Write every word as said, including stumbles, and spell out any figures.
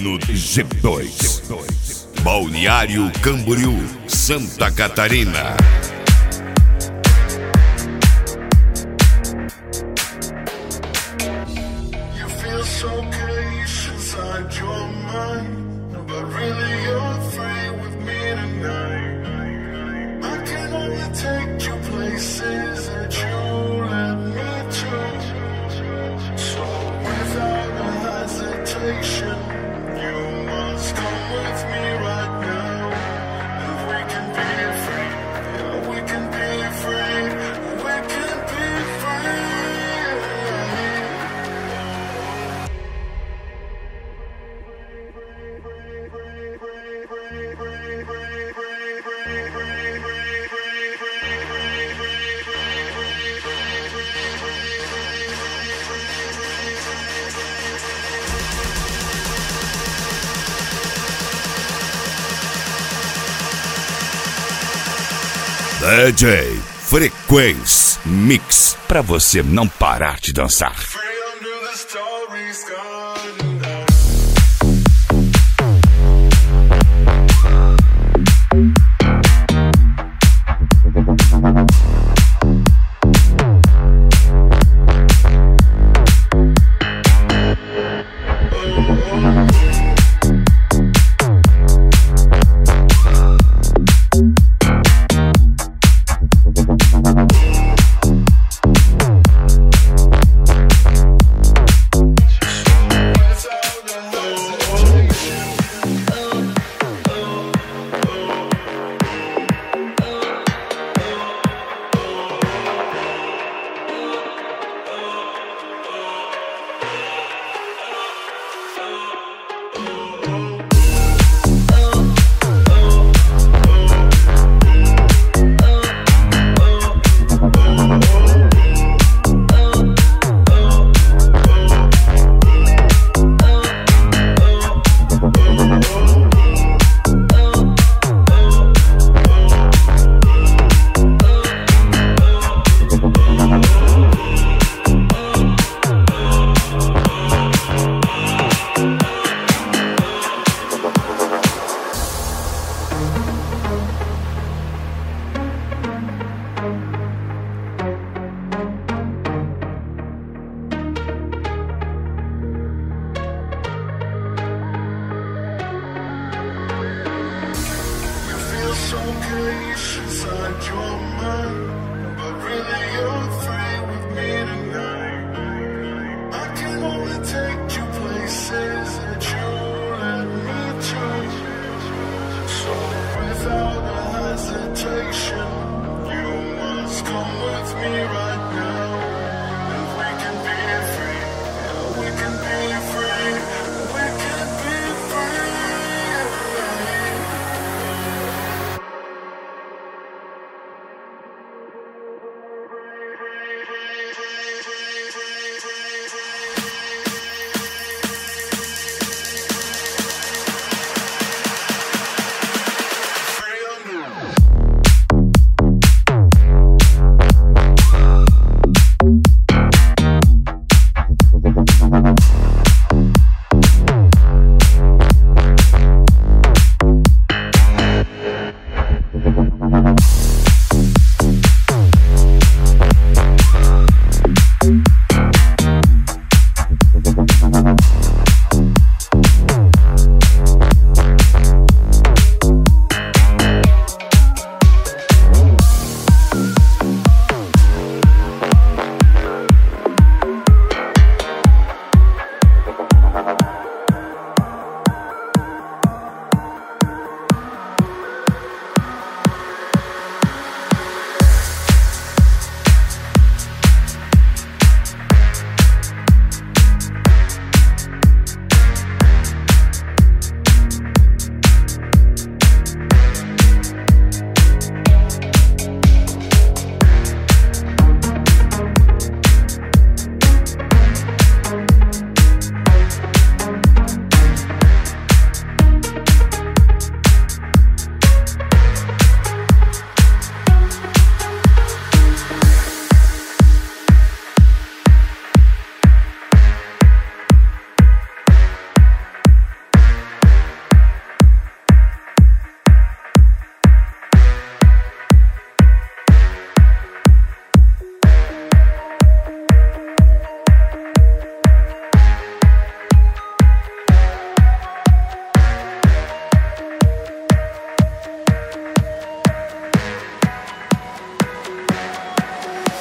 no G dois. Balneário Camboriú, Santa Catarina. You feel so cage inside your mind, but really you're free with me tonight. I can only take you places that you let me to. So without a hesitation, you must come with me right now. And we can be free, yeah, we can be free, we can be free. D J Frequência Mix, pra você não parar de dançar.